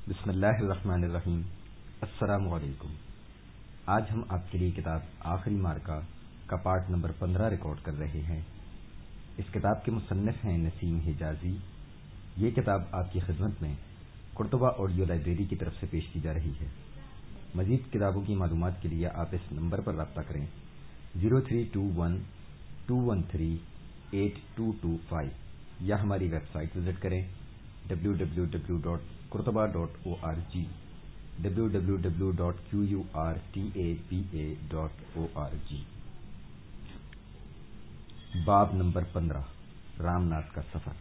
بسم اللہ الرحمن الرحیم۔ السلام علیکم۔ آج ہم آپ کے لیے کتاب آخری مارکہ کا پارٹ نمبر 15 ریکارڈ کر رہے ہیں۔ اس کتاب کے مصنف ہیں نسیم حجازی۔ یہ کتاب آپ کی خدمت میں قرطبہ آڈیو لائبریری کی طرف سے پیش کی جا رہی ہے۔ مزید کتابوں کی معلومات کے لیے آپ اس نمبر پر رابطہ کریں 0321-213-8225 یا ہماری ویب سائٹ وزٹ کریں www.kurtaba.org www.qurtaba.org۔ باب نمبر 15، رام ناتھ کا سفر۔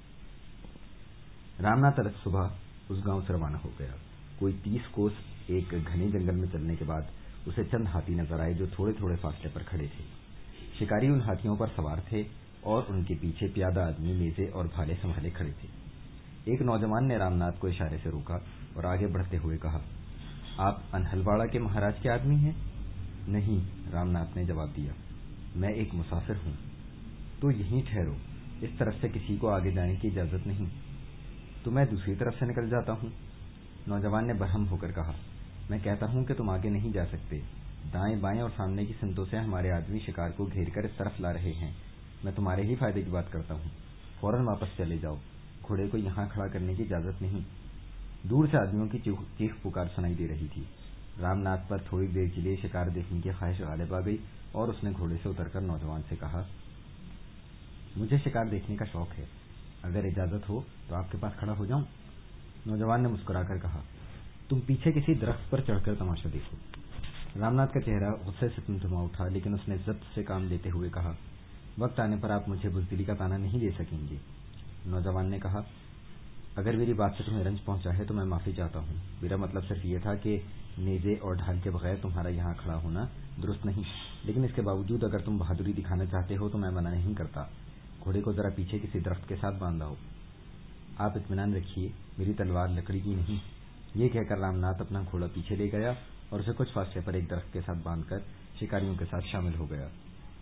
رام ناتھ الگ صبح اس گاؤں سے روانہ ہو گیا۔ کوئی 30 کوس ایک گھنے جنگل میں چلنے کے بعد اسے چند ہاتھی نظر آئے جو تھوڑے تھوڑے فاصلے پر کھڑے تھے۔ شکاری ان ہاتھیوں پر سوار تھے اور ان کے پیچھے پیادہ آدمی نیزے اور بھالے سنبھالے کھڑے تھے۔ ایک نوجوان نے رام ناتھ کو اشارے سے روکا اور آگے بڑھتے ہوئے کہا، آپ انہلواڑہ کے مہاراج کے آدمی ہیں؟ نہیں، رام ناتھ نے جواب دیا، میں ایک مسافر ہوں۔ تو یہیں ٹھہرو، اس طرف سے کسی کو آگے جانے کی اجازت نہیں۔ تو میں دوسری طرف سے نکل جاتا ہوں۔ نوجوان نے برہم ہو کر کہا، میں کہتا ہوں کہ تم آگے نہیں جا سکتے۔ دائیں بائیں اور سامنے کی سمتوں سے ہمارے آدمی شکار کو گھیر کر اس طرف لا رہے ہیں۔ میں تمہارے ہی فائدے کی بات کرتا ہوں، فوراً واپس چلے جاؤ، گھوڑے کو یہاں کھڑا کرنے کی اجازت نہیں۔ دور سے آدمیوں کی چیخ پکار سنائی دے رہی تھی۔ رام ناتھ پر تھوڑی دیر کے لیے شکار دیکھنے کی خواہش غالب آ گئی اور اس نے گھوڑے سے اتر کر نوجوان سے کہا، مجھے شکار دیکھنے کا شوق ہے، اگر اجازت ہو تو آپ کے پاس کھڑا ہو جاؤں؟ نوجوان نے مسکرا کر کہا، تم پیچھے کسی درخت پر چڑھ کر تماشا دیکھو۔ رام ناتھ کا چہرہ غصے سے تمتما اٹھا، لیکن اس نے ضبط سے کام لیتے ہوئے کہا، وقت آنے پر آپ مجھے بزدلی کا طعنہ نہیں دے سکیں گے۔ نوجوان نے کہا، اگر میری بات سے تمہیں رنج پہنچا ہے تو میں معافی چاہتا ہوں۔ میرا مطلب صرف یہ تھا کہ نیزے اور ڈھال کے بغیر تمہارا یہاں کھڑا ہونا درست نہیں، لیکن اس کے باوجود اگر تم بہادری دکھانا چاہتے ہو تو میں منع نہیں کرتا۔ گھوڑے کو ذرا پیچھے کسی درخت کے ساتھ باندھ لاؤ۔ آپ اطمینان رکھیے، میری تلوار لکڑی کی نہیں۔ یہ کہہ کر رام ناتھ اپنا گھوڑا پیچھے لے گیا اور اسے کچھ فاصلے پر ایک درخت کے ساتھ باندھ کر شکاریوں کے ساتھ شامل ہو گیا۔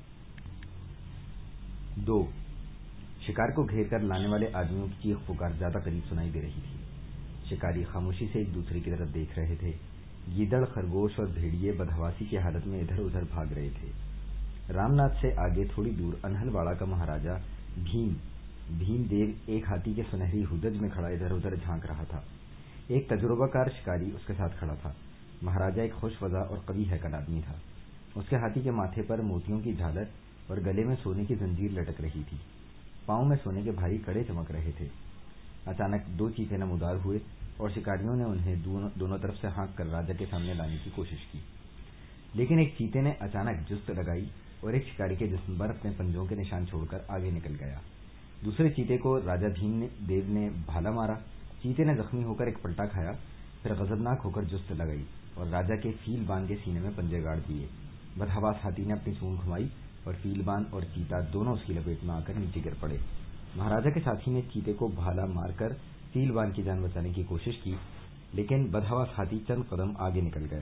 2 شکار کو گھیر کر لانے والے آدمیوں کی چیخ پکار زیادہ قریب سنائی دے رہی تھی۔ شکاری خاموشی سے ایک دوسرے کی طرف دیکھ رہے تھے۔ گیدڑ، خرگوش اور بھیڑیے بدحواسی کی حالت میں ادھر ادھر بھاگ رہے تھے۔ رام ناتھ سے آگے تھوڑی دور انہلواڑہ کا مہاراجا بھیم دیو ایک ہاتھی کے سنہری ہودج میں کھڑا ادھر ادھر جھانک رہا تھا۔ ایک تجربہ کار شکاری اس کے ساتھ کھڑا تھا۔ مہاراجا ایک خوش وضع اور قوی ہیکل آدمی تھا۔ اس کے ہاتھی کے ماتھے پر موتیوں کی جھالر اور گلے میں سونے کی زنجیر لٹک رہی تھی۔ پاؤں میں سونے کے بھاری کڑے چمک رہے تھے۔ اچانک 2 چیتے نمودار ہوئے اور شکاریوں نے انہیں دونوں طرف سے ہانک کر راجا کے سامنے لانے کی کوشش کی، لیکن ایک چیتے نے اچانک جست لگائی اور ایک شکاری کے جسم پر اپنے پنجوں کے نشان چھوڑ کر آگے نکل گیا۔ دوسرے چیتے کو راجا بھیم دیو نے بھالا مارا۔ چیتے نے زخمی ہو کر ایک پلٹا کھایا، پھر غضبناک ہو کر جست لگائی اور راجا کے فیل بان کے سینے میں پنجے گاڑ دیے۔ بدحواس ہاتھی نے اپنی سونڈ گھمائی اور فیل بان اور چیتا دونوں اس کی لپیٹ میں آ کر نیچے گر پڑے۔ مہاراجا کے ساتھی نے چیتے کو بھالا مار کر فیل بان کی جان بچانے کی کوشش کی، لیکن بدحواس ہاتھی چند قدم آگے نکل گیا۔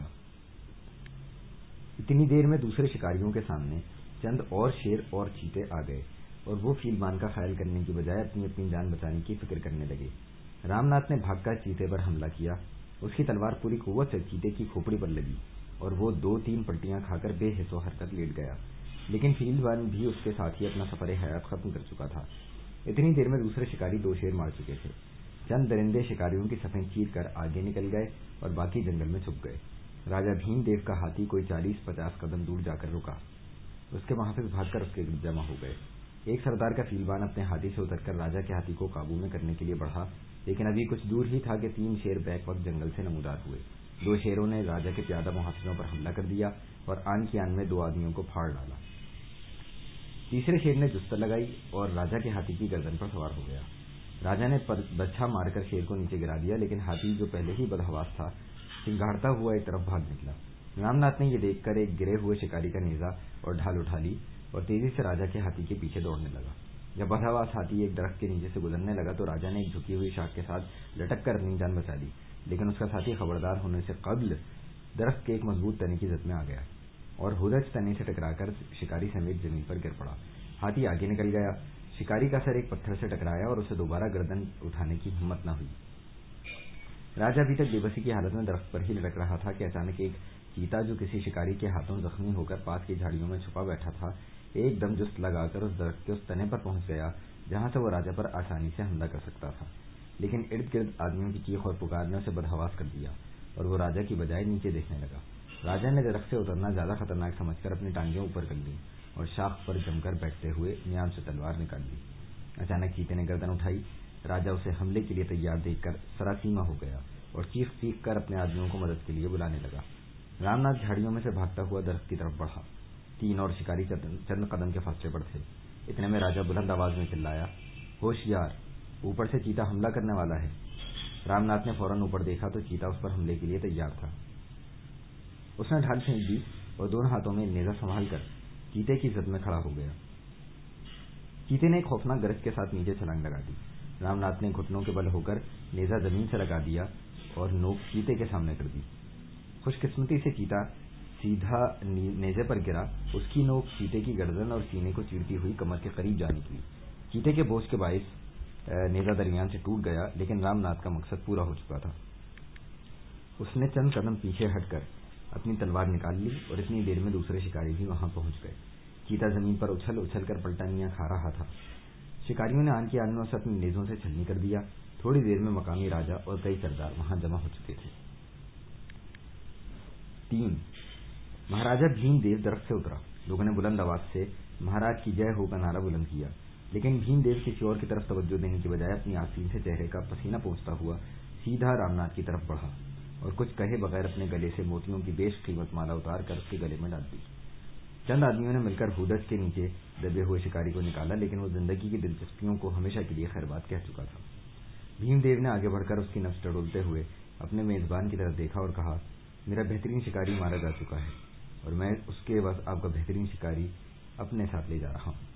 اتنی دیر میں دوسرے شکاریوں کے سامنے چند اور شیر اور چیتے آ گئے اور وہ فیل بان کا خیال کرنے کی بجائے اپنی جان بچانے کی فکر کرنے لگے۔ رام ناتھ نے بھاگ کر چیتے پر حملہ کیا۔ اس کی تلوار پوری قوت سے چیتے کی کھوپڑی پر لگی اور وہ 2-3 پلٹیاں کھا کر بے حس و حرکت لیٹ گیا، لیکن فیل بان بھی اس کے ساتھ ہی اپنا سفر حیات ختم کر چکا تھا۔ اتنی دیر میں دوسرے شکاری 2 شیر مار چکے تھے۔ چند درندے شکاریوں کی صفیں چیر کر آگے نکل گئے اور باقی جنگل میں چھپ گئے۔ راجا بھیم دیو کا ہاتھی کوئی 40-50 قدم دور جا کر رکا۔ اس کے محافظ بھاگ کر اس کے گرد جمع ہو گئے۔ ایک سردار کا فیل بان اپنے ہاتھی سے اتر کر راجا کے ہاتھی کو قابو میں کرنے کے لیے بڑھا، لیکن ابھی کچھ دور ہی تھا کہ 3 شیر بیک وقت جنگل سے نمودار ہوئے۔ 2 شیروں نے راجا کے پیادہ محافظوں پر حملہ کر دیا اور آن کی آن میں 2 آدمیوں کو پھاڑ ڈالا۔ تیسرے شیر نے جست لگائی اور راجا کے ہاتھی کی گردن پر سوار ہو گیا۔ راجا نے برچھا مار کر شیر کو نیچے گرا دیا، لیکن ہاتھی جو پہلے ہی بدحواس تھا چنگھاڑتا ہوا ایک طرف بھاگ نکلا۔ رام ناتھ نے یہ دیکھ کر ایک گرے ہوئے شکاری کا نیزہ اور ڈھال اٹھا لی اور تیزی سے راجا کے ہاتھی کے پیچھے دوڑنے لگا۔ جب بدحواس ہاتھی ایک درخت کے نیچے سے گزرنے لگا تو راجا نے ایک جھکی ہوئی شاخ کے ساتھ لٹک کر اپنی جان بچا لی، لیکن اس کا ساتھی خبردار ہونے سے قبل درخت کے ایک مضبوط تنے کی زد میں آ گیا اور ہودج تنے سے ٹکرا کر شکاری سمیت زمین پر گر پڑا۔ ہاتھی آگے نکل گیا۔ شکاری کا سر ایک پتھر سے ٹکرایا اور اسے دوبارہ گردن اٹھانے کی ہمت نہ ہوئی۔ راجا ابھی تک بے بسی کی حالت میں درخت پر ہی لٹک رہا تھا کہ اچانک ایک چیتا جو کسی شکاری کے ہاتھوں زخمی ہو کر پاس کی جھاڑیوں میں چھپا بیٹھا تھا ایک دم جست لگا کر اس درخت کے اس تنے پر پہنچ گیا جہاں سے وہ راجا پر آسانی سے حملہ کر سکتا تھا، لیکن ارد گرد آدمیوں کی چیخ اور پکار نے اسے بدحواس کر دیا اور وہ راجا کی بجائے نیچے دیکھنے لگا۔ راجا نے درخت سے اترنا زیادہ خطرناک سمجھ کر اپنی ٹانگیں اوپر کر لی اور شاخ پر جم کر بیٹھتے ہوئے میان سے تلوار نکال لی۔ اچانک چیتے نے گردن اٹھائی۔ راجا اسے حملے کے لیے تیار دیکھ کر سراسیمہ ہو گیا اور چیخ چیخ کر اپنے آدمیوں کو مدد کے لیے بلانے لگا۔ رام ناتھ جھاڑیوں میں سے بھاگتا ہوا درخت کی طرف بڑھا۔ 3 اور شکاری چند قدم کے فاصلے پر تھے۔ اتنے میں راجا بلند آواز میں چلایا، ہوشیار، اوپر سے چیتا حملہ کرنے والا ہے۔ رام ناتھ نے فوراً اوپر دیکھا تو چیتا اس پر حملے کے لیے تیار تھا۔ اس نے ڈھال پھینک دی اور دونوں ہاتھوں میں نیزہ سنبھال کر چیتے کی زد میں کھڑا ہو گیا۔ چیتے نے ایک خوفناک گرج کے ساتھ نیچے چھلانگ لگا دی۔ رام ناتھ نے گھٹنوں کے بل ہو کر نیزہ زمین سے لگا دیا اور نوک چیتے کے سامنے کر دی۔ خوش قسمتی سے چیتا سیدھا نیزے پر گرا۔ اس کی نوک چیتے کی گردن اور سینے کو چیرتی ہوئی کمر کے قریب جا نکلی۔ چیتے کے بوجھ کے باعث نیزہ درمیان سے ٹوٹ گیا، لیکن رام ناتھ کا مقصد پورا ہو چکا تھا۔ اس نے چند قدم پیچھے ہٹ کر اپنی تلوار نکال لی اور اتنی دیر میں دوسرے شکاری بھی وہاں پہنچ گئے۔ چیتا زمین پر اچھل اچھل کر پلٹنیاں کھا رہا تھا۔ شکاریوں نے آن کی آن میں اسے اپنی نیزوں سے چھلنی کر دیا۔ تھوڑی دیر میں مقامی راجا اور کئی سردار وہاں جمع ہو چکے تھے۔ 3 مہاراجا بھیم دیو درخت سے اترا۔ لوگوں نے بلند آواز سے مہاراج کی جے ہو کا نعرہ بلند کیا، لیکن بھیم دیو کسی اور کی طرف توجہ دینے کی بجائے اپنی آستین سے چہرے کا پسینہ پوچھتا ہوا سیدھا رام ناتھ کی طرف بڑھا اور کچھ کہے بغیر اپنے گلے سے موتیوں کی بیش قیمت مالا اتار کر اس کے گلے میں ڈال دی۔ چند آدمیوں نے مل کر ہودج کے نیچے دبے ہوئے شکاری کو نکالا، لیکن وہ زندگی کی دلچسپیوں کو ہمیشہ کے لیے خیر بات کہہ چکا تھا۔ بھیم دیو نے آگے بڑھ کر اس کی نبض ٹٹولتے ہوئے اپنے میزبان کی طرف دیکھا اور کہا، میرا بہترین شکاری مارا جا چکا ہے اور میں اس کے عوض آپ کا بہترین شکاری اپنے ساتھ لے جا رہا ہوں۔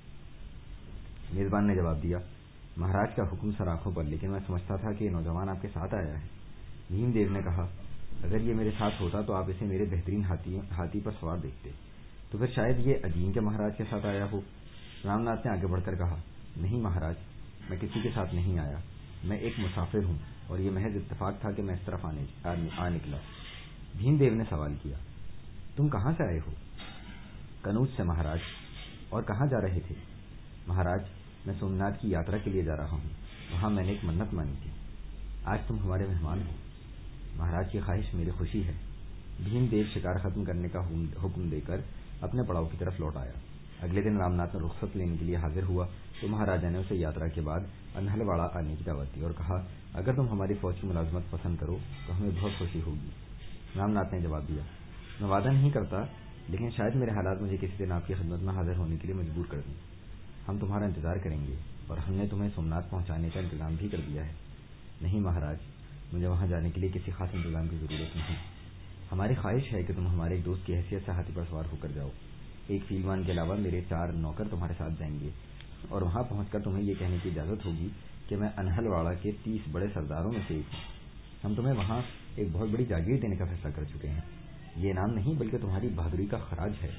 میزبان نے جواب دیا، مہاراج کا حکم سر آنکھوں پر، لیکن میں سمجھتا تھا کہ یہ نوجوان آپ کے ساتھ آیا ہے۔ بھیم دیو نے کہا، اگر یہ میرے ساتھ ہوتا تو آپ اسے میرے بہترین ہاتھی پر سوار دیکھتے، تو پھر شاید یہ عجین کے مہاراج کے ساتھ آیا ہو۔ رام ناتھ نے آگے بڑھ کر کہا، نہیں مہاراج، میں کسی کے ساتھ نہیں آیا، میں ایک مسافر ہوں اور یہ محض اتفاق تھا کہ میں اس طرف آ نکلا۔ بھیم دیو نے سوال کیا، تم کہاں سے آئے ہو؟ کنوج سے مہاراج۔ اور کہاں جا رہے تھے؟ مہاراج، میں سومناتھ کی یاترا کے لیے جا رہا ہوں، وہاں میں نے ایک منت مانی تھی۔ آج تم ہمارے مہمان ہو۔ مہاراج کی خواہش میری خوشی ہے۔ بھیم دیو شکار ختم کرنے کا حکم دے کر اپنے پڑاؤ کی طرف لوٹ آیا۔ اگلے دن رام ناتھ نے رخصت لینے کے لیے حاضر ہوا تو مہاراجا نے اسے یاترا کے بعد انہل واڑہ آنے کی دعوت دی اور کہا، اگر تم ہماری فوج کی ملازمت پسند کرو تو ہمیں بہت خوشی ہوگی۔ رام ناتھ نے جواب دیا، میں وعدہ نہیں کرتا، لیکن شاید میرے حالات مجھے کسی دن آپ کی خدمت میں حاضر ہونے کے لیے مجبور کر دیں۔ ہم تمہارا انتظار کریں گے اور ہم نے تمہیں سومناتھ پہنچانے کا انتظام بھی کر دیا ہے۔ نہیں مہاراج، مجھے وہاں جانے کے لیے کسی خاص انتظام کی ضرورت نہیں۔ ہماری خواہش ہے کہ تم ہمارے ایک دوست کی حیثیت سے ہاتھی پر سوار ہو کر جاؤ۔ ایک فیلوان کے علاوہ میرے 4 نوکر تمہارے ساتھ جائیں گے اور وہاں پہنچ کر تمہیں یہ کہنے کی اجازت ہوگی کہ میں انہل واڑہ کے 30 بڑے سرداروں میں سے ایک ہوں۔ ہم تمہیں وہاں ایک بہت بڑی جاگیر دینے کا فیصلہ کر چکے ہیں۔ یہ انعام نہیں بلکہ تمہاری بہادری کا خراج ہے۔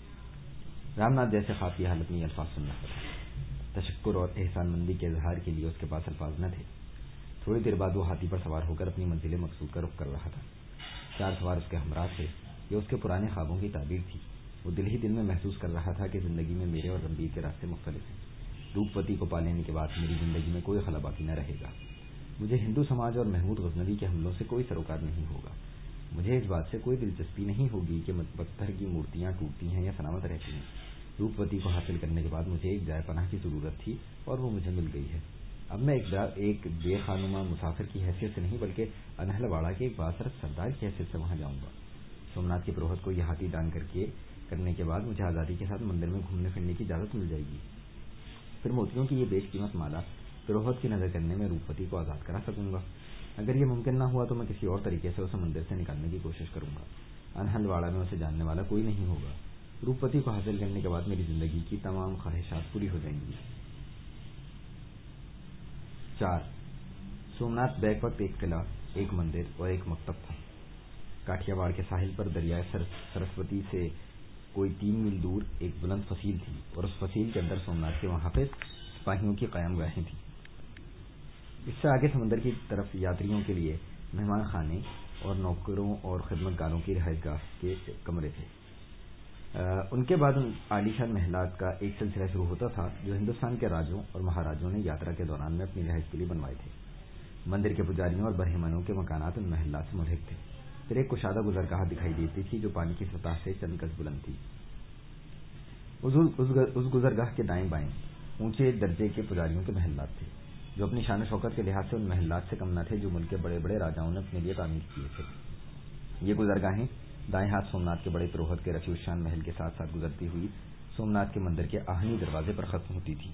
رام ناتھ جیسے خواب کی حالت میں یہ الفاظ سن رہا تھا۔ تشکر اور احسان مندی کے اظہار کے لیے اس کے پاس الفاظ نہ تھے۔ تھوڑی دیر بعد وہ ہاتھی پر سوار ہو کر اپنی منزل مقصود کا رخ کر رہا تھا۔ 4 سوار اس کے ہمراہ تھے۔ یہ اس کے پرانے خوابوں کی تعبیر تھی۔ وہ دل ہی دل میں محسوس کر رہا تھا کہ زندگی میں میرے اور رنبیر کے راستے مختلف ہیں۔ روپوتی کو پا لینے کے بعد میری زندگی میں کوئی خلا باقی نہ رہے گا۔ مجھے ہندو سماج اور محمود غزنوی کے حملوں سے کوئی سروکار نہیں ہوگا۔ مجھے اس بات سے کوئی دلچسپی نہیں ہوگی کہ پتھر کی مورتیاں ٹوٹتی ہیں یا سلامت رہتی ہیں۔ روپوتی کو حاصل کرنے کے بعد مجھے ایک جائے پناہ کی ضرورت تھی اور وہ مجھے مل گئی ہے۔ اب میں ایک بے خانماں مسافر کی حیثیت سے نہیں بلکہ انہل واڑہ کے ایک باصرف سردار کی حیثیت سے وہاں جاؤں گا۔ سومناتھ کے پروہت کو یہ ہاتھی دان کرنے کے بعد مجھے آزادی کے ساتھ مندر میں گھومنے پھرنے کی اجازت مل جائے گی۔ پھر موتیوں کی یہ بیش قیمت مالا پروہت کی نظر کرنے میں روپوتی کو آزاد کرا سکوں گا۔ اگر یہ ممکن نہ ہوا تو میں کسی اور طریقے سے اسے مندر سے نکالنے کی کوشش کروں گا۔ انہل واڑہ میں اسے جاننے والا کوئی نہیں ہوگا۔ روپوتی کو حاصل کرنے کے بعد میری زندگی کی تمام خواہشات پوری ہو جائیں گی۔ 4 سومناتھ بیک وقت ایک قلعہ، ایک مندر اور ایک مکتب تھا۔ کاٹھیا واڑ کے ساحل پر دریائے سرسوتی سے کوئی 3 میل دور ایک بلند فصیل تھی اور اس فصیل کے اندر سومناتھ کے محافظ سپاہیوں کی قیام گاہیں تھیں۔ اس سے آگے سمندر کی طرف یاتریوں کے لیے مہمان خانے اور نوکروں اور خدمت گاروں کی رہائش گاہ کے کمرے تھے۔ ان کے بعد عالیشان محلات کا ایک سلسلہ شروع ہوتا تھا جو ہندوستان کے راجوں اور مہاراجوں نے یاترا کے دوران میں اپنی رہائش کے لیے بنوائے تھے۔ مندر کے پجاریوں اور برہمنوں کے مکانات ان محلات سے ملحق تھے۔ پھر ایک کشادہ گزرگاہ دکھائی دیتی تھی جو پانی کی سطح سے چند گز بلند تھی۔ اس گزرگاہ کے دائیں بائیں اونچے درجے کے پجاریوں کے محلات تھے جو اپنی شان و شوکت کے لحاظ سے ان محلات سے کم نہ تھے جو ملک کے بڑے بڑے راجاؤں نے اپنے لیے تعمیر کیے تھے۔ یہ گزرگاہیں دائیں ہاتھ سومنات کے بڑے پروہت کے رفیع الشان محل کے ساتھ ساتھ گزرتی ہوئی سومنات کے مندر کے آہنی دروازے پر ختم ہوتی تھی۔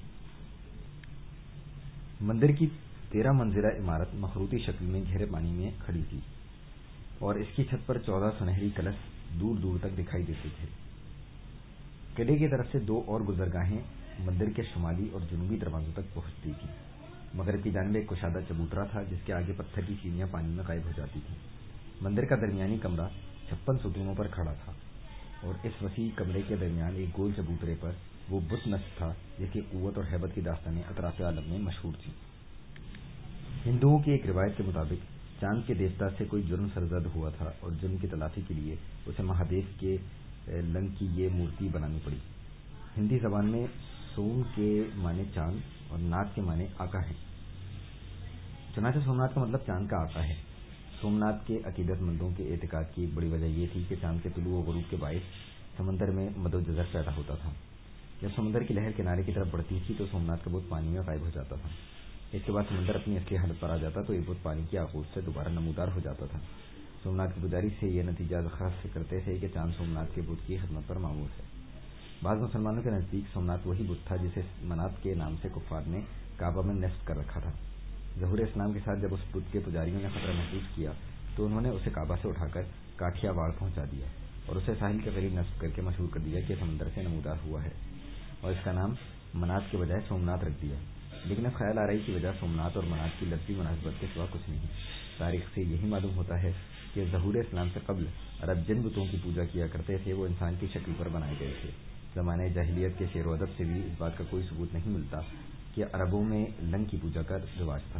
مندر کی 13 منزلہ عمارت مخروطی شکل میں گہرے پانی میں کھڑی تھی اور اس کی چھت پر 14 سنہری کلش دور دور تک دکھائی دیتے تھے۔ قلعے کی طرف سے 2 اور گزرگاہیں مندر کے شمالی اور جنوبی دروازوں تک پہنچتی تھیں۔ مغرب کی جانب ایک کشادہ چبوترا تھا جس کے آگے پتھر کی سیڑھیاں پانی میں غائب ہو جاتی تھیں۔ مندر کا درمیانی کمرہ 56 ستونوں پر کھڑا تھا اور اس وسیع کمرے کے درمیان ایک گول چبوترے پر وہ بت نصب تھا جس کی قوت اور ہیبت کی داستانیں اطراف عالم میں مشہور تھیں۔ ہندوؤں کی ایک روایت کے مطابق چاند کے دیوتا سے کوئی جرم سرزد ہوا تھا اور جرم کی تلافی کے لیے اسے مہادیو کے لنگ کی یہ مورتی بنانی پڑی۔ ہندی زبان میں سوم کے معنی چاند اور ناتھ کے معنی آقا ہیں۔ چنانچہ سومناتھ کا مطلب چاند کا آقا ہے۔ سومناتھ کے عقیدت مندوں کے اعتقاد کی ایک بڑی وجہ یہ تھی کہ چاند کے طلوع و غروب کے باعث سمندر میں مد و جزر پیدا ہوتا تھا۔ جب سمندر کی لہر کنارے کی طرف بڑھتی تھی تو سومناتھ کا بت پانی میں غائب ہو جاتا تھا۔ اس کے بعد سمندر اپنی اصلی حالت پر آ جاتا تو یہ بت پانی کی آغوش سے دوبارہ نمودار ہو جاتا تھا۔ سومناتھ کے پجاری سے یہ نتیجہ خاص کرتے تھے کہ چاند سومناتھ کے بت کی خدمت پر معمور ہے۔ بعض مسلمانوں کے نزدیک سومناتھ وہی بت تھا جسے منات کے نام سے کفار نے کعبہ میں نصب کر رکھا تھا۔ ظہور اسلام کے ساتھ جب اس بت کے پجاریوں نے خطرہ محسوس کیا تو انہوں نے اسے کعبہ سے اٹھا کر کاٹھیا واڑ پہنچا دیا اور اسے ساحل کے قریب نصب کر کے مشہور کر دیا کہ سمندر سے نمودار ہوا ہے اور اس کا نام منات کے بجائے سومناتھ رکھ دیا۔ لیکن اب خیال آ رہی کی وجہ سومناتھ اور منات کی لفظی مناسبت کے سوا کچھ نہیں۔ تاریخ سے یہی معلوم ہوتا ہے کہ ظہور اسلام سے قبل عرب جن بتوں کی پوجا کیا کرتے تھے وہ انسان کی شکل پر بنائے گئے تھے۔ زمانۂ جاہلیت کے شعر و ادب سے بھی اس بات کا کوئی ثبوت نہیں ملتا کہ عربوں میں لنگ کی پوجا کا رواج تھا۔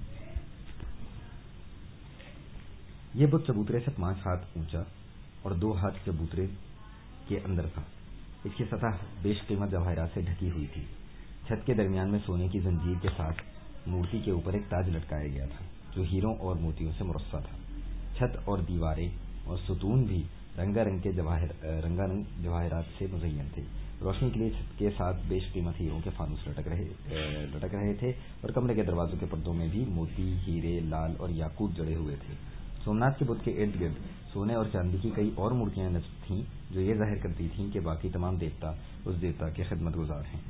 یہ بت چبوترے سے 5 ہاتھ اونچا اور 2 ہاتھ چبوترے کے اندر تھا۔ اس کی سطح بیش قیمت جواہرات سے ڈھکی ہوئی تھی۔ چھت کے درمیان میں سونے کی زنجیر کے ساتھ مورتی کے اوپر ایک تاج لٹکایا گیا تھا جو ہیروں اور موتیوں سے مرصع تھا۔ چھت اور دیواریں اور ستون بھی رنگا رنگ جواہرات سے مزین تھے۔ روشنی کے لیے چھت کے ساتھ بیش قیمت ہیروں کے فانوس لٹک رہے تھے اور کمرے کے دروازوں کے پردوں میں بھی موتی، ہیرے، لال اور یاقوت جڑے ہوئے تھے۔ سومناتھ کے بت کے ارد گرد سونے اور چاندی کی کئی اور مورتیاں نصب تھیں جو یہ ظاہر کرتی تھیں کہ باقی تمام دیوتا اس دیوتا کے خدمت گزار ہیں۔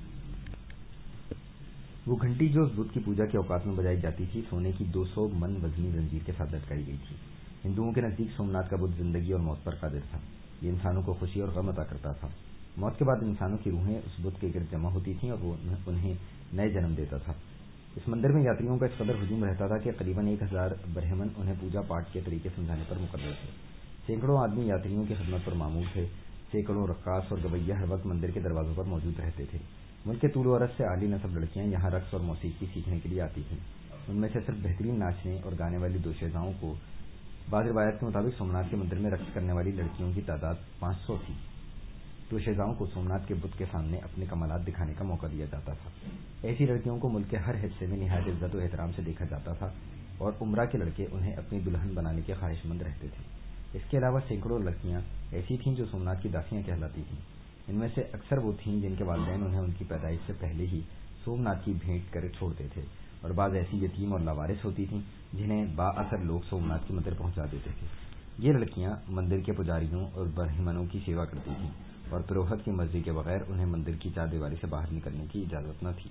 وہ گھنٹی جو اس بت کی پوجا کے اوقات میں بجائی جاتی تھی سونے کی 200 من وزنی زنجیر کے ساتھ لٹکائی گئی تھی۔ ہندوؤں کے نزدیک سومناتھ کا بت زندگی اور موت پر قادر تھا۔ یہ انسانوں کو خوشی اور غم عطا کرتا تھا۔ موت کے بعد انسانوں کی روحیں اس بت کے گرد جمع ہوتی تھیں اور وہ انہیں نئے جنم دیتا تھا۔ اس مندر میں یاتریوں کا اس قدر ہجوم رہتا تھا کہ قریباً 1000 برہمن انہیں پوجا پاٹ کے طریقے سمجھانے پر مقرر تھے۔ سینکڑوں آدمی یاتریوں کی خدمت پر معمور تھے۔ سینکڑوں رقاص اور گویّا ہر وقت مندر کے دروازوں پر موجود رہتے تھے۔ ملک کے طول و عرض سے عالی نسب لڑکیاں یہاں رقص اور موسیقی سیکھنے کے لیے آتی تھیں۔ ان میں سے صرف بہترین ناچنے اور گانے والی دوشیزاؤں کو بعض روایات کے مطابق سومناتھ کے مندر میں رقص کرنے والی لڑکیوں کی تعداد 500 تھی۔ دوشیزاؤں کو سومناتھ کے بت کے سامنے اپنے کمالات دکھانے کا موقع دیا جاتا تھا۔ ایسی لڑکیوں کو ملک کے ہر حصے میں نہایت عزت و احترام سے دیکھا جاتا تھا اور عمرہ کے لڑکے انہیں اپنی دلہن بنانے کے خواہش مند رہتے تھے۔ اس کے علاوہ سینکڑوں لڑکیاں ایسی تھیں جو سومناتھ کی داسیاں کہلاتی تھیں۔ ان میں سے اکثر وہ تھیں جن کے والدین انہیں ان کی پیدائش سے پہلے ہی سومناتھ کی بھیٹ کر چھوڑتے تھے اور بعض ایسی یتیم اور لاوارث ہوتی تھیں جنہیں با اثر لوگ سومناتھ کے مندر پہنچا دیتے تھے۔ یہ لڑکیاں مندر کے پجاریوں اور برہمنوں کی سیوا کرتی تھیں اور پروہت کی مرضی کے بغیر انہیں مندر کی چار دیواری سے باہر نکلنے کی اجازت نہ تھی۔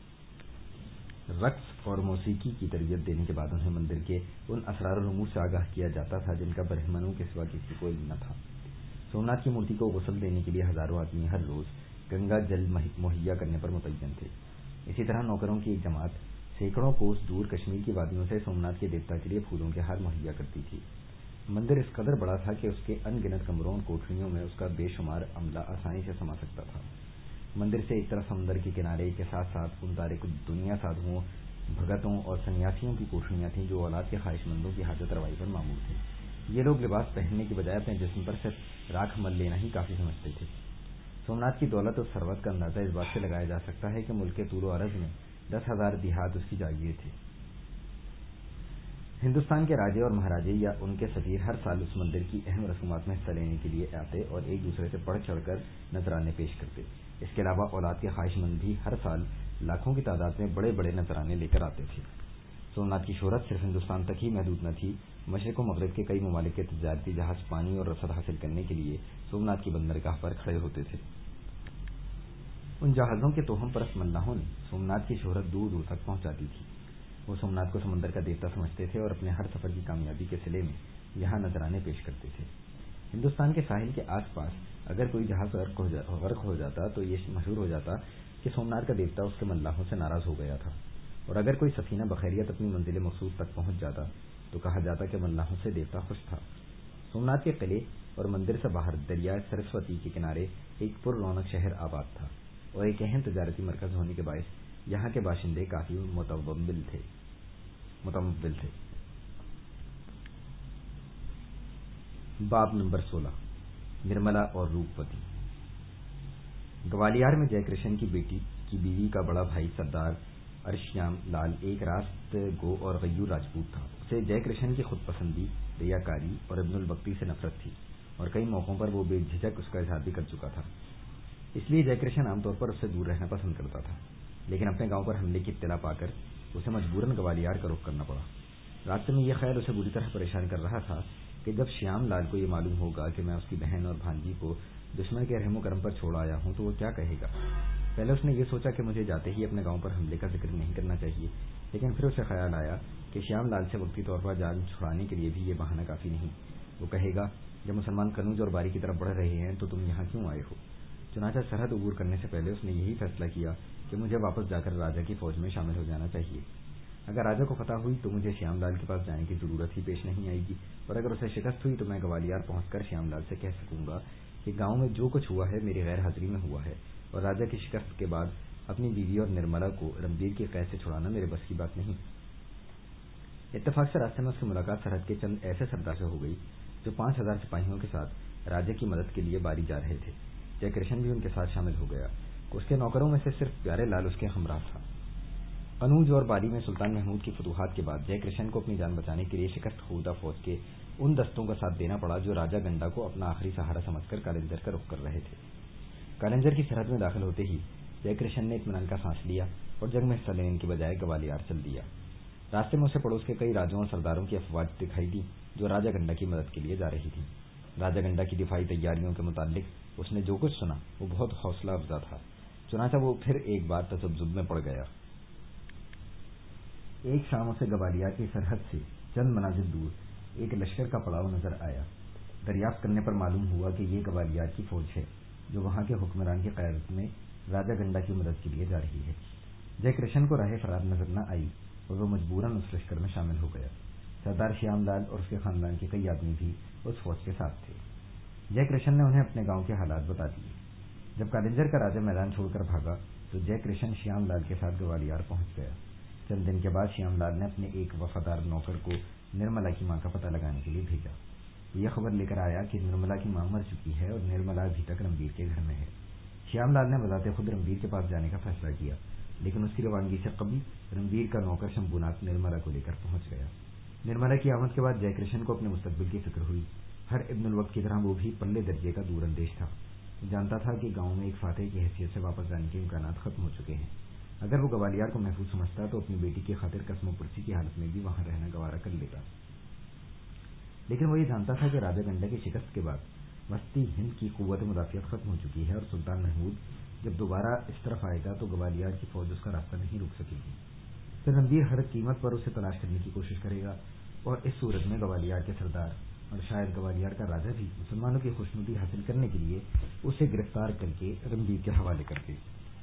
رقص اور موسیقی کی تربیت دینے کے بعد انہیں مندر کے ان اسرار و رموز سے آگاہ کیا جاتا تھا جن کا برہمنوں کے سوا کسی کو علم نہ تھا۔ سومناتھ کی مورتی کو غسل دینے کے لیے ہزاروں آدمی ہر روز گنگا جل مہیا کرنے پر متعین تھے۔ اسی طرح نوکروں کی ایک جماعت سینکڑوں کوس دور کشمیر کی وادیوں سے سومناتھ کے دیوتا کے لیے پھولوں کے ہار مہیا کرتی تھی۔ مندر اس قدر بڑا تھا کہ اس کے ان گنت کمروں اور کوٹھریوں میں اس کا بے شمار عملہ آسانی سے سما سکتا تھا۔ مندر سے ایک طرف سمندر کے کنارے کے ساتھ ساتھ ان تارک دنیا سادھوؤں بھگتوں اور سنیاسیوں کی کوٹھڑیاں تھیں جو اولاد کے خواہش مندوں کی حاجت روائی پر معمور تھے۔ یہ لوگ لباس پہننے کی بجائے اپنے جسم پر صرف راکھ مل لینا ہی کافی سمجھتے تھے۔ سومناتھ کی دولت اور ثروت کا اندازہ اس بات سے لگایا جا سکتا ہے کہ ملک کے طول و عرض میں 10,000 دیہات اس کی جاگیر تھے۔ ہندوستان کے راجے اور مہاراجے یا ان کے سفیر ہر سال اس مندر کی اہم رسومات میں حصہ لینے کے لیے آتے اور ایک دوسرے سے بڑھ چڑھ کر نذرانے پیش کرتے۔ اس کے علاوہ اولاد کے خواہش مند بھی ہر سال لاکھوں کی تعداد میں بڑے بڑے نذرانے لے کر آتے تھے۔ سومناتھ کی شہرت صرف ہندوستان تک ہی محدود نہ تھی۔ مشرق و مغرب کے کئی ممالک کے تجارتی جہاز پانی اور رسد حاصل کرنے کے لیے سومناتھ کی بندرگاہ پر کھڑے ہوتے تھے۔ ان جہازوں کے توہم پرست ملاحوں نے سومناتھ کی شہرت دور دور تک پہنچاتی تھی۔ وہ سومناتھ کو سمندر کا دیوتا سمجھتے تھے اور اپنے ہر سفر کی کامیابی کے صلے میں یہاں نذرانے پیش کرتے تھے۔ ہندوستان کے ساحل کے آس پاس اگر کوئی جہاز غرق ہو جاتا تو یہ مشہور ہو جاتا کہ سومناتھ کا دیوتا اس کے ملاحوں سے ناراض ہو گیا تھا، اور اگر کوئی سفینہ بخیریت اپنی منزل مقصود تک پہنچ جاتا تو کہا جاتا کہ ملاحوں سے دیوتا خوش تھا۔ سومناتھ کے قلعے اور مندر سے باہر دریا سرسوتی کے کنارے ایک پر رونق شہر آباد تھا، اور ایک اہم تجارتی مرکز ہونے کے باعث یہاں کے باشندے کافی متمول تھے۔ باب نمبر 16 نرملا اور روپوتی۔ گوالیار میں جے کرشن کی بیوی کا بڑا بھائی سردار ارشیام لال ایک راست گو اور غیور راجپوت تھا۔ اسے جے کرشن کی خود پسندی، ریاکاری اور ابن البختی سے نفرت تھی، اور کئی موقعوں پر وہ بے جھجک اس کا اظہار بھی کر چکا تھا۔ اس لیے جے کرشن عام طور پر اس سے دور رہنا پسند کرتا تھا، لیکن اپنے گاؤں پر حملے کی اطلاع پا کر اسے مجبوراً گوالیار کا رخ کرنا پڑا۔ راستے میں یہ خیال اسے بری طرح پریشان کر رہا تھا کہ جب شیام لال کو یہ معلوم ہوگا کہ میں اس کی بہن اور بھانجی کو دشمن کے رحم و کرم پر چھوڑ آیا ہوں تو وہ کیا کہے گا۔ پہلے اس نے یہ سوچا کہ مجھے جاتے ہی اپنے گاؤں پر حملے کا ذکر نہیں کرنا چاہیے، لیکن پھر اسے خیال آیا کہ شیام لال سے وقتی طور پر جان چھڑانے کے لیے بھی یہ بہانہ کافی نہیں۔ وہ کہے گا جب مسلمان کنوج اور باری کی طرف بڑھ رہے ہیں تو تم یہاں کیوں آئے ہو۔ چنانچہ سرحد عبور کرنے سے پہلے اس نے یہی فیصلہ کیا کہ مجھے واپس جا کر راجا کی فوج میں شامل ہو جانا چاہیے۔ اگر راجا کو فتح ہوئی تو مجھے شیام لال کے پاس جانے کی ضرورت ہی پیش نہیں آئے گی، اور اگر اسے شکست ہوئی تو میں گوالیار پہنچ کر شیام لال سے کہہ سکوں گا کہ گاؤں میں جو کچھ ہوا ہے میری غیر حاضری میں ہوا ہے، اور راجا کی شکست کے بعد اپنی بیوی اور نرملا کو رنبیر کی قید سے چھڑانا میرے بس کی بات نہیں۔ اتفاق سے راستے میں اس کی ملاقات سرحد کے چند ایسے سردار سے ہو گئی جو 5,000 سپاہیوں کے ساتھ راجا کی مدد کے لیے باری جا رہے تھے۔ جے کرشن بھی ان کے ساتھ شامل ہو گیا۔ اس کے نوکروں میں سے صرف پیارے لال اس کے ہمراہ تھا۔ قنوج اور باری میں سلطان محمود کی فتوحات کے بعد جے کرشن کو اپنی جان بچانے کے لیے شکست خوردہ فوج کے ان دستوں کا ساتھ دینا پڑا جو راجا گنڈا کو اپنا آخری سہارا سمجھ کر کالنجر کا رخ کر رہے تھے۔ کالنجر کی سرحد میں داخل ہوتے ہی جے کرشن نے اطمینان کا سانس لیا اور جنگ میں حصہ لینے کی بجائے گوالیار چل دیا۔ راستے میں اسے پڑوس کے کئی راجوں اور سرداروں کی افواج دکھائی دی جو راجا گنڈا کی مدد کے لیے جا رہی تھی۔ راجا گنڈا کی دفاعی تیاریوں کے متعلق اس نے جو کچھ سنا وہ بہت حوصلہ افزا تھا، چنانچہ وہ پھر ایک بار تذبذب میں پڑ گیا۔ ایک شام اسے گوالیار کی سرحد سے چند منازل دور ایک لشکر کا پڑاؤ نظر آیا۔ دریافت کرنے پر معلوم ہوا کہ یہ گوالیار کی فوج ہے جو وہاں کے حکمران کی قیادت میں راجا گنڈا کی مدد کے لیے جا رہی ہے۔ جے کرشن کو راہ فرار نظر نہ آئی اور وہ مجبوراً اس لشکر میں شامل ہو گیا۔ سردار شیام لال اور اس کے خاندان کے کئی آدمی بھی اس فوج کے ساتھ تھے۔ جے کرشن نے انہیں اپنے گاؤں کے حالات بتا دیے۔ جب کالنجر کا راجا میدان چھوڑ کر بھاگا تو جے کرشن شیام لال کے ساتھ گوالیار پہنچ گیا۔ چند دن کے بعد شیام لال نے اپنے ایک وفادار نوکر کو نرملا کی ماں کا پتہ لگانے کے لیے بھیجا۔ وہ یہ خبر لے کر آیا کہ نرملا کی ماں مر چکی ہے اور نرملا ابھی تک رنبیر کے گھر میں ہے۔ شیام لال نے بذات خود رنبیر کے پاس جانے کا فیصلہ کیا، لیکن اس کی روانگی سے قبل رنبیر کا نوکر شمبھوناتھ نرملا کو لے کر پہنچ گیا۔ نرملا کی آمد کے بعد جے کرشن کو اپنے مستقبل کی فکر ہوئی۔ ہر ابن الوقت کی طرح وہ بھی پلے درجے کا دور اندیش تھا۔ جانتا تھا کہ گاؤں میں ایک فاتح کی حیثیت سے واپس جانے کے امکانات ختم ہو چکے ہیں۔ اگر وہ گوالیار کو محفوظ سمجھتا تو اپنی بیٹی کی خاطر قسم و پرسی کی حالت میں بھی وہاں رہنا گوارا کر لیتا، لیکن وہ یہ جانتا تھا کہ راجا گنڈا کی شکست کے بعد وسطی ہند کی قوت مدافعت ختم ہو چکی ہے، اور سلطان محمود جب دوبارہ اس طرف آئے گا تو گوالیار کی فوج اس کا راستہ نہیں روک سکے گی۔ پھر رنبیر ہر قیمت پر اسے تلاش کرنے کی کوشش کرے گا، اور اس صورت میں گوالیار کے سردار اور شاید گوالیار کا راجا بھی مسلمانوں کی خوشنودی حاصل کرنے کے لیے اسے گرفتار کر کے رنبیر کے حوالے کر دے۔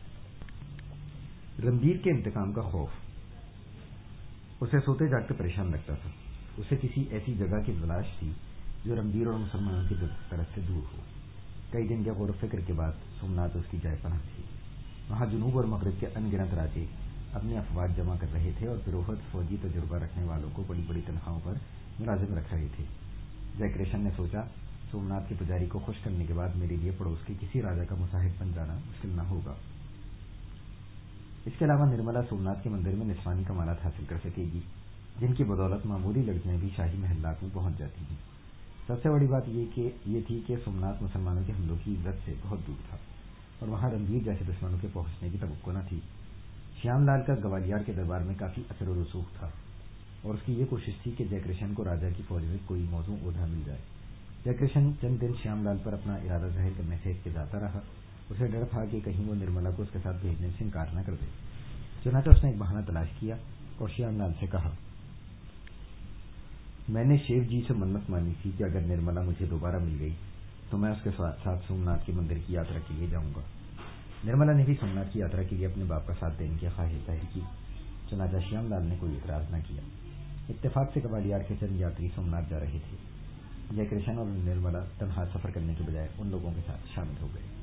رنبیر کے انتقام کا خوف اسے سوتے جاگتے پریشان لگتا تھا۔ اسے کسی ایسی جگہ کی تلاش تھی جو رنبیر اور مسلمانوں کی طرف سے دور ہو۔ کئی دن کے غور و فکر کے بعد سومناتھ اس کی جائے پناہ تھی۔ وہاں جنوب اور مغرب کے ان گنت راجے اپنی افواج جمع کر رہے تھے اور فروخت فوجی تجربہ رکھنے والوں کو بڑی بڑی تنخواہوں پر ملازم رکھ رہے تھے۔ جیک ریشن نے سوچا، سومناتھ کے پجاری کو خوش کرنے کے بعد میرے لیے پڑوس کے کسی راجا کا مصاحب بن جانا مشکل نہ ہوگا۔ اس کے علاوہ نرملا سومناتھ کے مندر میں نسوانی کمالات حاصل کر سکے گی، جن کی بدولت معمولی لڑکیاں بھی شاہی محلات میں پہنچ جاتی ہیں۔ سب سے بڑی بات یہ تھی کہ سومناتھ مسلمانوں کے حملوں کی عزت سے بہت دور تھا اور وہاں رنبیر جیسے دشمنوں کے پہنچنے کی توقع نہ تھی۔ شیام لال کا گوالیار کے دربار میں کافی اثر و رسوخ تھا اور اس کی یہ کوشش تھی کہ جیک ریشن کو راجا کی فوج میں کوئی موزوں عہدہ مل جائے۔ جیک ریشن چند دن شیام لال پر اپنا ارادہ ظاہر کرنے سے ہچکچاتا رہا۔ اسے ڈر تھا کہ کہیں وہ نرملا کو اس کے ساتھ بھیجنے سے انکار نہ کر دے۔ چنانچہ اس نے ایک بہانہ تلاش کیا اور شیام لال سے کہا، میں نے شیو جی سے منت مانی تھی کہ اگر نرملا مجھے دوبارہ مل گئی تو میں اس کے ساتھ سومناتھ کے مندر کی یاترا کے لیے جاؤں گا۔ نرملا نے بھی سومناتھ کی یاترا کے لیے اپنے باپ کا ساتھ دینے کی خواہش ظاہر کی۔ چنانچہ شیام لال نے کوئی اعتراض نہ کیا۔ اتفاق سے گوالیار کے چند یاتری سومناتھ جا رہے تھے۔ جیک ریشن اور نرملا تنہا سفر کرنے کے بجائے ان لوگوں کے ساتھ شامل ہو گئے۔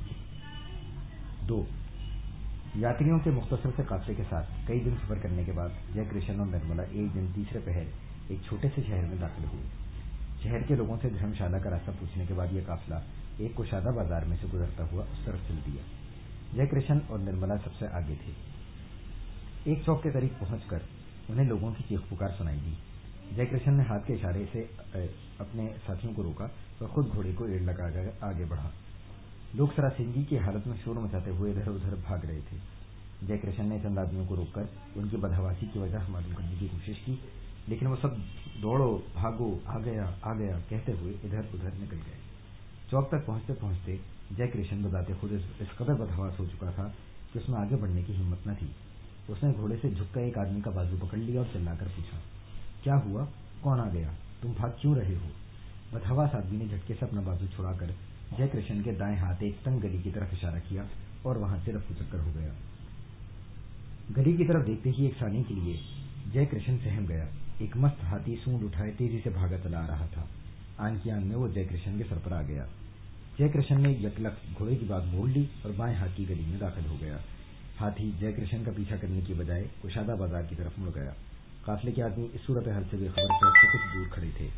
2. یاتریوں کے مختصر سے قافلے کے ساتھ کئی دن سفر کرنے کے بعد جیک ریشن اور نرملا ایک دن تیسرے پہر ایک چھوٹے سے شہر میں داخل ہوئے۔ شہر کے لوگوں سے دھرم شالہ کا راستہ پوچھنے کے بعد یہ قافلہ ایک کشادہ بازار میں سے گزرتا ہوا اس طرف چل دیا۔ جیک ریشن اور نرملا سب سے آگے تھے۔ ایک چوک کے قریب پہنچ کر انہیں لوگوں کی چیخ پکار سنائی دی۔ جیک ریشن نے ہاتھ کے اشارے سے اپنے ساتھیوں کو روکا اور خود گھوڑے کو ایڑ لگا کر آگے بڑھا۔ لوگ سراسیمگی کی حالت میں شور مچاتے ہوئے ادھر ادھر بھاگ رہے تھے۔ جیک ریشن نے چند آدمیوں کو روک کر ان کی بدحواسی کی وجہ معلوم کرنے کی کوشش کی، لیکن وہ سب دوڑو بھاگو آ گیا کہتے ہوئے ادھر ادھر نکل گئے۔ چوک تک پہنچتے پہنچتے جیک ریشن بذات خود اس قدر بدحواس ہو چکا تھا کہ اس میں آگے بڑھنے کی ہمت نہ تھی۔ اس نے گھوڑے سے جھک کر ایک آدمی کا بازو پکڑ لیا اور چلا کر پوچھا، کیا ہوا؟ کون آ گیا؟ تم بھاگ کیوں رہے ہو؟ بدحواس آدمی نے جھٹکے سے اپنا بازو چھڑا کر جیک ریشن کے دائیں ہاتھ ایک تنگ گلی کی طرف اشارہ کیا اور وہاں سے رفو چکر ہو گیا۔ گلی کی طرف دیکھتے ہی ایک ثانیے کے لیے جیک ریشن سہم گیا۔ ایک مست ہاتھی سونڈ اٹھائے تیزی سے بھاگا چلا آ رہا تھا۔ آن کی آن میں وہ جیک ریشن کے سر پر آ گیا۔ جیک ریشن نے یکلخت گھوڑے کی بات موڑ لی اور بائیں ہاتھ کی گلی میں داخل ہو گیا۔ ہاتھی جیک ریشن کا پیچھا کرنے کی بجائے کشادہ بازار کی طرف مڑ گیا۔ قافلے کے آدمی اس صورتحال سے بے خبر چوک سے کچھ دور کھڑے تھے۔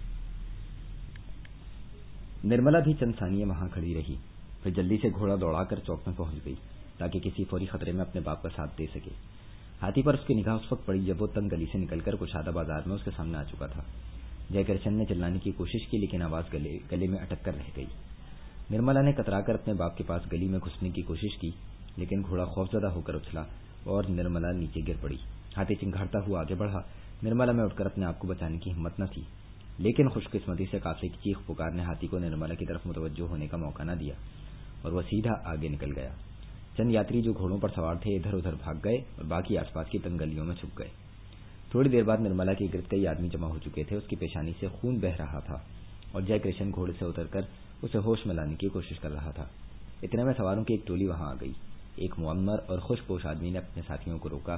نرملا بھی چند ثانیے وہاں کھڑی رہی، پھر جلدی سے گھوڑا دوڑا کر چوک میں پہنچ گئی تاکہ کسی فوری خطرے میں اپنے باپ کا ساتھ دے سکے۔ ہاتھی پر اس کی نگاہ اس وقت پڑی جب وہ تنگ گلی سے نکل کر کشادہ بازار میں اس کے سامنے آ چکا تھا۔ جیک ریشن نے چلانے کی کوشش کی لیکن آواز گلے میں اٹک کر رہ گئی۔ نرملا نے کترا کر اپنے باپ کے پاس گلی میں گھسنے کی کوشش کی لیکن گھوڑا خوفزدہ ہو کر اچھلا اور نرملا نیچے گر پڑی۔ ہاتھی چنگھاڑتا ہوا آگے بڑھا۔ نرملا میں اٹھ کر اپنے آپ کو بچانے کی ہمت نہ تھی، لیکن خوش قسمتی سے قافلے کی چیخ پکار نے ہاتھی کو نرملا کی طرف متوجہ ہونے کا موقع نہ دیا اور وہ سیدھا آگے نکل گیا۔ چند یاتری جو گھوڑوں پر سوار تھے ادھر ادھر بھاگ گئے اور باقی آس پاس کی تنگ گلیوں میں چھپ گئے۔ تھوڑی دیر بعد نرملا کے گرد کئی آدمی جمع ہو چکے تھے۔ اس کی پیشانی سے خون بہہ رہا تھا اور جیک ریشن گھوڑے سے اتر کر اسے ہوش میں لانے کی کوشش کر رہا تھا۔ اتنے میں سواروں کی ایک ٹولی وہاں آ گئی۔ ایک معمر اور خوش پوش آدمی نے اپنے ساتھیوں کو روکا۔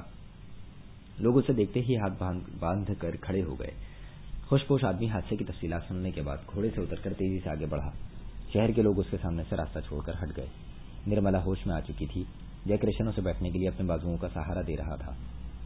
لوگ اسے دیکھتے ہی ہاتھ باندھ کر کھڑے ہو گئے۔ خوش پوش آدمی حادثے کی تفصیلات سننے کے بعد گھوڑے سے اتر کر تیزی سے آگے بڑھا۔ شہر کے لوگ اس کے سامنے سے راستہ چھوڑ کر ہٹ گئے۔ نرملا ہوش میں آ چکی تھی۔ جیک ریشن اسے بیٹھنے کے لیے اپنے بازوؤں کا سہارا دے رہا تھا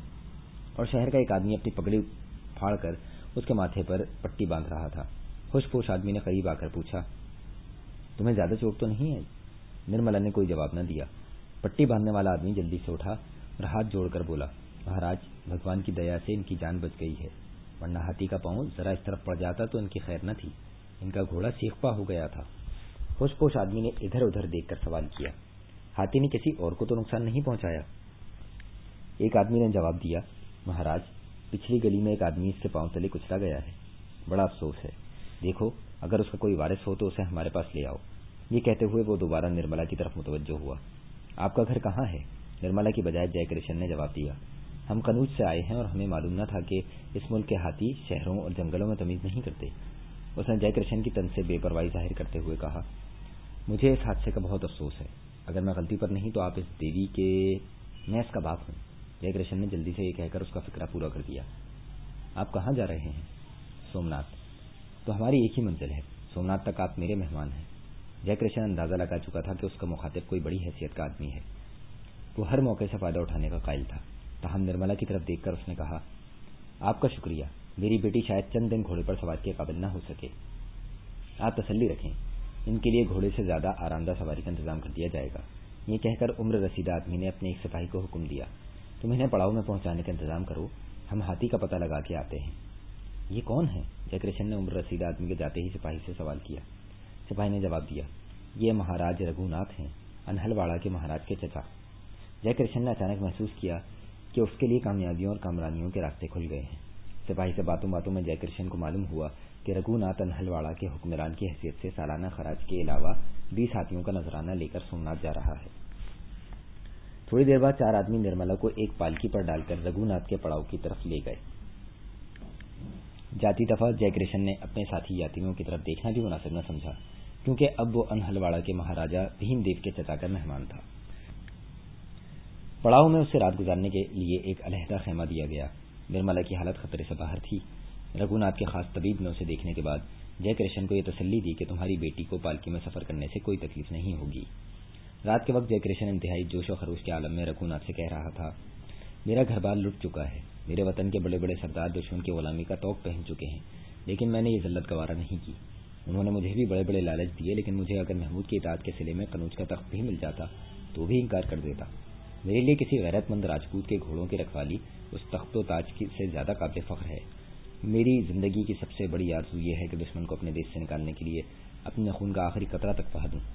اور شہر کا ایک آدمی اپنی پگڑی پھاڑ کر اس کے ماتھے پر پٹی باندھ رہا تھا۔ خوش پوش آدمی نے قریب آ کر پوچھا، تمہیں زیادہ چوٹ تو نہیں ہے؟ نرملا نے کوئی جواب نہ دیا۔ پٹی باندھنے والا آدمی جلدی سے اٹھا اور ہاتھ جوڑ کر بولا، مہاراج، بھگوان کی دیا سے ان کی جان بچ گئی ہے، ورنہ ہاتھی کا پاؤں ذرا اس طرف پڑ جاتا تو ان کی خیر نہ تھی، ان کا گھوڑا سیخ پا ہو گیا تھا۔ خوش پوش آدمی نے ادھر ادھر دیکھ کر سوال کیا، ہاتھی نے کسی اور کو تو نقصان نہیں پہنچایا؟ ایک آدمی نے جواب دیا، مہاراج، پچھلی گلی میں ایک آدمی اس کے پاؤں تلے کچلا گیا ہے، بڑا افسوس ہے، دیکھو اگر اس کا کوئی وارث ہو تو اسے ہمارے پاس لے آؤ۔ یہ کہتے ہوئے وہ دوبارہ نرملا کی طرف متوجہ ہوا۔ آپ کا گھر کہاں ہے؟ نرملا کی بجائے جیک ریشن نے جواب دیا، ہم قنوج سے آئے ہیں اور ہمیں معلوم نہ تھا کہ اس ملک کے ہاتھی شہروں اور جنگلوں میں تمیز نہیں کرتے۔ اس نے جیک ریشن کی تن سے بے پرواہی ظاہر کرتے ہوئے کہا، مجھے اس حادثے کا بہت افسوس ہے، اگر میں غلطی پر نہیں تو آپ اس دیوی کے، میں اس کا باپ ہوں۔ جیک ریشن نے جلدی سے یہ کہہ کر اس کا فکرہ پورا کر دیا۔ آپ کہاں جا رہے ہیں؟ سومناتھ۔ تو ہماری ایک ہی منزل ہے، سومناتھ تک آپ میرے مہمان ہیں۔ جیک ریشن اندازہ لگا چکا تھا کہ اس کا مخاطب کوئی بڑی حیثیت کا آدمی ہے، وہ ہر موقع سے فائدہ اٹھانے کا قائل تھا۔ تاہم نرملا کی طرف دیکھ کر اس نے کہا، آپ کا شکریہ، میری بیٹی شاید چند دن گھوڑے پر سوار کے قابل نہ ہو سکے، آپ تسلی رکھیں، ان کے لیے گھوڑے سے زیادہ آرام دہ سواری کا انتظام کر دیا جائے گا۔ یہ کہہ کر عمر رسیدہ آدمی نے اپنے ایک سپاہی کو حکم دیا، تم انہیں پڑاؤ میں پہنچانے کا انتظام کرو، ہم ہاتھی کا پتہ لگا کے آتے ہیں۔ یہ کون ہے؟ جے کرشن نے عمر رسیدہ آدمی کے جاتے ہی سپاہی سے سوال کیا۔ سپاہی نے جواب دیا، یہ مہاراج رگھوناتھ ہیں، انہلواڑہ کے مہاراج کے چچا۔ جے کرشن نے اچانک محسوس کیا کہ اس کے لیے کامیابیوں اور کامرانیوں کے راستے کھل گئے ہیں۔ سپاہی سے باتوں باتوں میں جے کرشن کو معلوم ہوا کہ رگھوناتھ انہلواڑہ کے حکمران کی حیثیت سے سالانہ خراج کے علاوہ 20 ہاتھیوں کا نذرانہ لے کر سومناتھ جا رہا ہے۔ تھوڑی دیر بعد 4 آدمی نرملا کو ایک پالکی پر ڈال کر رگھوناتھ کے پڑاؤ کی طرف لے گئے۔ جاتی دفعہ جے کرشن نے اپنے ساتھی یاتریوں کی طرف دیکھنا بھی مناسب نہ سمجھا، کیونکہ اب وہ انہلواڑہ کے مہاراجا بھیم دیو کے چچا کا مہمان تھا۔ پڑاؤ میں اسے رات گزارنے کے لیے ایک علیحدہ خیمہ دیا گیا۔ نرملا کی حالت خطرے سے باہر تھی۔ رگھوناتھ کے خاص طبیب نے اسے دیکھنے کے بعد جے کرشن کو یہ تسلی دی کہ تمہاری بیٹی کو پالکی میں سفر کرنے سے کوئی تکلیف نہیں ہوگی۔ رات کے وقت جے کرشن انتہائی جوش و خروش کے عالم میں رگھوناتھ سے کہہ رہا تھا، میرا گھر بار لٹ چکا ہے، میرے وطن کے بڑے بڑے سردار دشمن کی غلامی کا طوق پہن چکے ہیں، لیکن میں نے یہ ذلت گوارا نہیں کی۔ انہوں نے مجھے بھی بڑے بڑے لالچ دیے، لیکن مجھے اگر محمود کی اطاعت کے صلے میں قنوج کا تخت بھی مل جاتا تو بھی انکار کر دیتا۔ میرے لیے کسی غیرت مند راجپوت کے گھوڑوں کی رکھوالی اس تخت و تاج سے زیادہ قابل فخر ہے۔ میری زندگی کی سب سے بڑی آرزو یہ ہے کہ دشمن کو اپنے دیش سے نکالنے کے لیے اپنے خون کا آخری قطرہ تک بہا دوں۔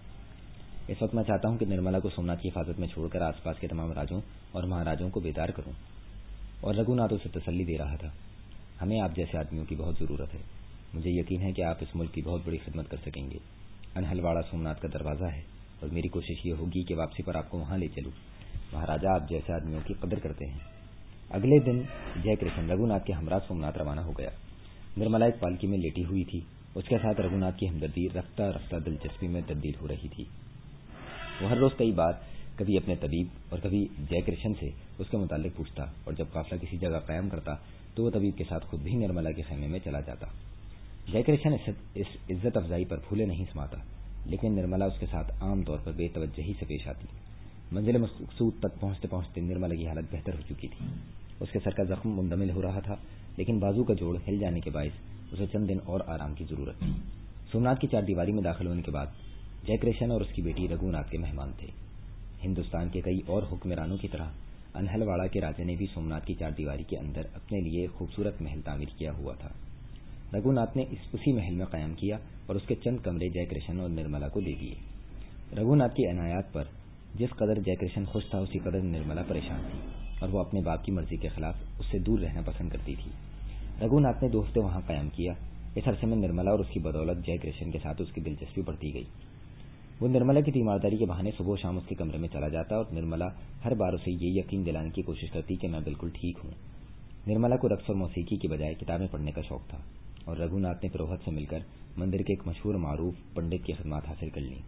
اس وقت میں چاہتا ہوں کہ نرملا کو سومناتھ کی حفاظت میں چھوڑ کر آس پاس کے تمام راجوں اور مہاراجوں کو بیدار کروں۔ اور رگھوناتھ اسے تسلی دے رہا تھا، ہمیں آپ جیسے آدمیوں کی بہت ضرورت ہے، مجھے یقین ہے کہ آپ اس ملک کی بہت بڑی خدمت کر سکیں گے۔ انہلواڑہ سومناتھ کا دروازہ ہے اور میری کوشش یہ ہوگی کہ واپسی پر آپ کو وہاں لے چلوں۔ مہاراجا آپ جیسے آدمیوں کی قدر کرتے ہیں۔ اگلے دن جے کرشن رگھوناتھ کے ہمراہ سومناتھ روانہ ہو گیا۔ نرملا ایک پالکی میں لیٹی ہوئی تھی، اس کے ساتھ رگھوناتھ کی ہمدردی رفتہ رفتہ دلچسپی میں تبدیل ہو رہی تھی۔ وہ ہر روز کئی بار کبھی اپنے طبیب اور کبھی جے کرشن سے اس کے متعلق پوچھتا، اور جب قافلہ کسی جگہ قیام کرتا تو وہ طبیب کے ساتھ خود بھی نرملا کے خیمے میں چلا جاتا۔ جے کرشن اس عزت افزائی پر پھولے نہیں سماتا، لیکن نرملا اس کے ساتھ عام طور پر بے توجہی سے پیش آتی۔ منزل مقصود تک پہنچتے پہنچتے نرملا کی حالت بہتر ہو چکی تھی۔ اس کے سر کا زخم مندمل ہو رہا تھا، لیکن بازو کا جوڑ ہل جانے کے باعث اسے چند دن اور آرام کی ضرورت تھی۔ سومناتھ کی 4 دیواری میں داخل ہونے کے بعد جے کرشن اور اس کی بیٹی رگھوناتھ کے مہمان تھے۔ ہندوستان کے کئی اور حکمرانوں کی طرح انہلواڑہ کے راجا نے بھی سومناتھ کی 4 دیواری کے اندر اپنے لیے خوبصورت محل تعمیر کیا ہوا تھا۔ رگھوناتھ نے اسی محل میں قیام کیا اور اس کے چند کمرے جے کرشن اور نرملا کو دے دیے۔ رگھوناتھ کی عنایات پر جس قدر جے کرشن خوش تھا، اسی قدر نرملا پریشان تھی، اور وہ اپنے باپ کی مرضی کے خلاف اس سے دور رہنا پسند کرتی تھی۔ رگھوناتھ نے 2 ہفتے وہاں قیام کیا۔ اس عرصے میں نرملا اور اس کی بدولت جے کرشن کے ساتھ اس کی دلچسپی بڑھتی گئی۔ وہ نرملا کی تیمارداری کے بہانے صبح و شام اس کے کمرے میں چلا جاتا اور نرملا ہر بار اسے یہ یقین دلانے کی کوشش کرتی کہ میں بالکل ٹھیک ہوں۔ نرملا کو رقص اور موسیقی کی بجائے کتابیں پڑھنے کا شوق تھا، اور رگھوناتھ نے پروہت سے مل کر مندر کے ایک مشہور معروف پنڈت کی خدمات حاصل کر لیں۔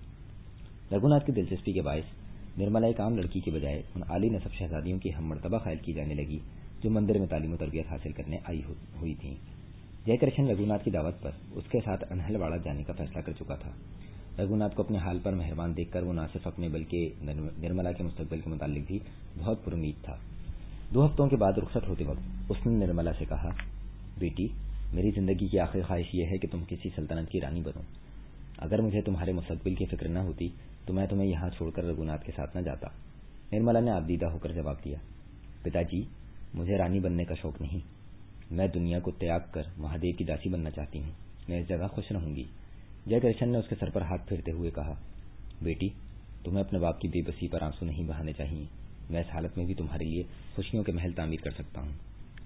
رگھوناتھ کی دلچسپی کے باعث نرملا ایک عام لڑکی کی بجائے ان عالی نسب شہزادیوں کی ہم مرتبہ خیال کی جانے لگی جو مندر میں تعلیم و تربیت حاصل کرنے آئی ہوئی تھیں۔ جے کرشن رگھوناتھ کی دعوت پر اس کے ساتھ انہلواڑہ جانے کا فیصلہ کر چکا تھا۔ رگھوناتھ کو اپنے حال پر مہربان دیکھ کر وہ نہ صرف اپنے بلکہ نرملا کے مستقبل کے متعلق بھی بہت پر امید تھا۔ 2 ہفتوں کے بعد رخصت ہوتے وقت اس نے نرملا سے کہا، بیٹی، میری زندگی کی آخری خواہش یہ ہے کہ تم کسی سلطنت کی رانی بنو۔ اگر مجھے تمہارے مستقبل کی فکر نہ ہوتی تو میں تمہیں یہاں چھوڑ کر رگھوناتھ کے ساتھ نہ جاتا۔ نرملا نے آبدیدہ ہو کر جواب دیا، پتا جی، مجھے رانی بننے کا شوق نہیں، میں دنیا کو تیاگ کر مہادیو کی داسی بننا چاہتی ہوں، میں اس جگہ خوش رہوں گی۔ جے کرشن نے اس کے سر پر ہاتھ پھیرتے ہوئے کہا، بیٹی، تمہیں اپنے باپ کی بے بسی پر آنسو نہیں بہانے چاہیے، میں اس حالت میں بھی تمہارے لیے خوشیوں کے محل تعمیر کر سکتا ہوں۔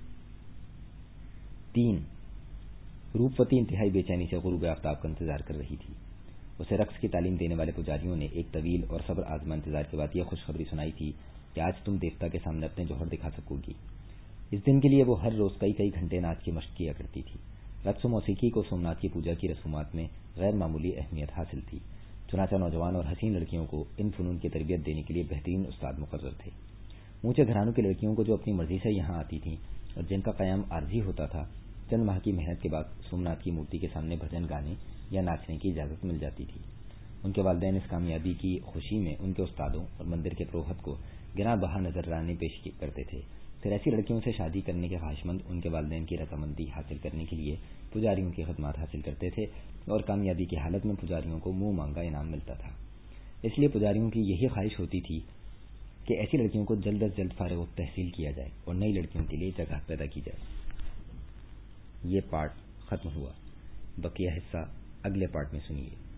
3 روپوتی انتہائی بے چینی سے غروب آفتاب کا انتظار کر رہی تھی۔ اسے رقص کی تعلیم دینے والے پجاریوں نے ایک طویل اور صبر آزما انتظار کے بعد یہ خوشخبری سنائی تھی کہ آج تم دیوتا کے سامنے اپنے جوہر دکھا سکو گی۔ اس دن کے لیے وہ ہر روز کئی گھنٹے ناچ کی مشق کیا کرتی تھی۔ رقص و موسیقی کو سومناتھ کی پوجا کی رسومات میں غیر معمولی اہمیت حاصل تھی، چنانچہ نوجوان اور حسین لڑکیوں کو ان فنون کی تربیت دینے کے لیے بہترین استاد مقرر تھے۔ اونچے گھرانوں کی لڑکیوں کو جو اپنی مرضی سے یہاں آتی تھیں اور جن کا قیام عارضی ہوتا تھا، چند ماہ کی محنت کے بعد سومناتھ کی مورتی کے سامنے بھجن گانے یا ناچنے کی اجازت مل جاتی تھی۔ ان کے والدین اس کامیابی کی خوشی میں ان کے استادوں اور مندر کے پروہت کو گراں بہا نظرانے پیش کرتے تھے. پھر ایسی لڑکیوں سے شادی کرنے کے خواہش مند ان کے والدین کی رضامندی حاصل کرنے کے لیے پجاریوں کی خدمات حاصل کرتے تھے اور کامیابی کی حالت میں پجاریوں کو منہ مانگا انعام ملتا تھا. اس لیے پجاریوں کی یہی خواہش ہوتی تھی کہ ایسی لڑکیوں کو جلد از جلد فارغ التحصیل کیا جائے اور نئی لڑکیوں کے لیے جگہ پیدا کی جائے. یہ پارٹ ختم ہوا. بقیہ حصہ اگلے پارٹ میں سنیے.